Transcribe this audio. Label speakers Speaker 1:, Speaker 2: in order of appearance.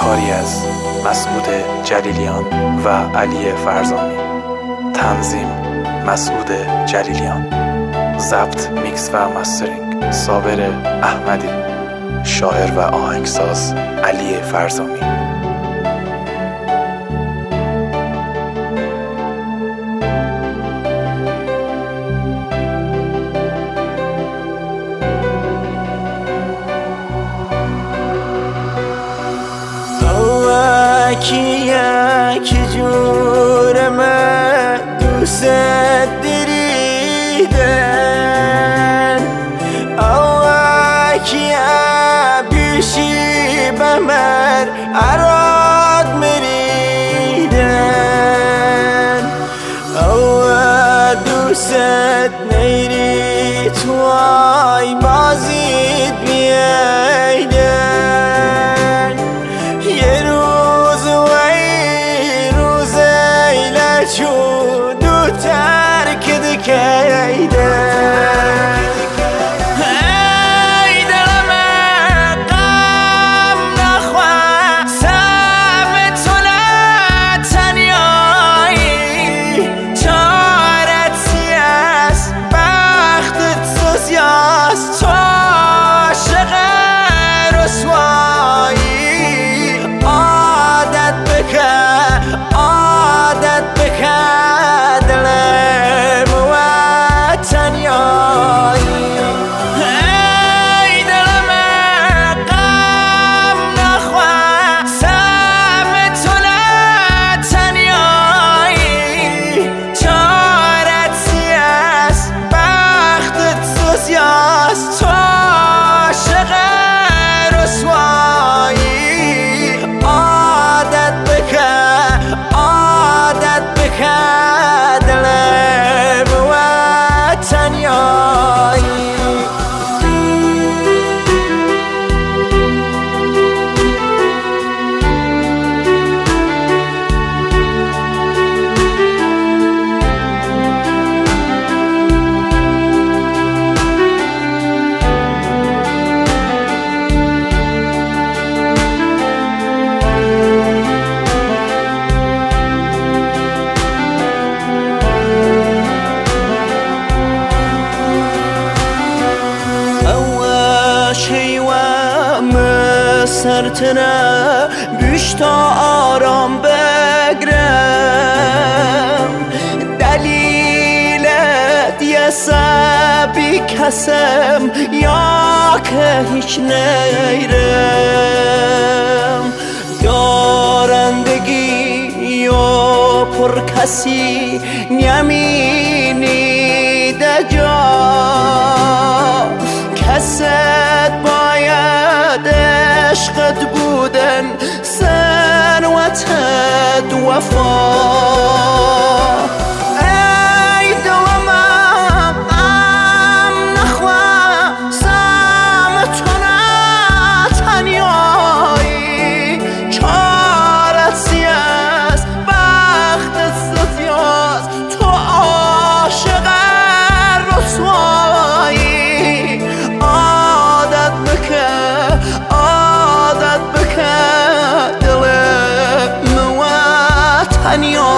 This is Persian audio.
Speaker 1: کاری از مسعود جلیلیان و علی فرزامی. تنظیم مسعود جلیلیان. ضبط، میکس و مسترینگ صابر احمدی. شاعر و آهنگساز علی فرزامی.
Speaker 2: کی جور من دوست دریدن کیا بیشی بمر اراد مریدن دوست نیری توی بازید بیایدن یه روز چو دو ترک دکیدن ای دلم غم نخواه سم تو نتنیایی چارت سیاست بختت سوزیاست تو عاشق رسوایی عادت دلم وطنیایی ای دلم غم نخواه سم تو نتنیایی چارت سیاست بختت سوزیاست تو عاشق رسوایی عادت دلم وطنیایی سرتنه بیشتا آرام بگرم دلیلت یه سبی کسم یا که هیچ نیرم دارندگی یا پر کسی نمینی دجا کست باید عشقت بودن ثروتت وفا ای دوام غم نخواه سم تو نتنیایی چارت سیاست بختت سوزیاست تو عاشق رسوایی عادت بکن دلم وطنیایی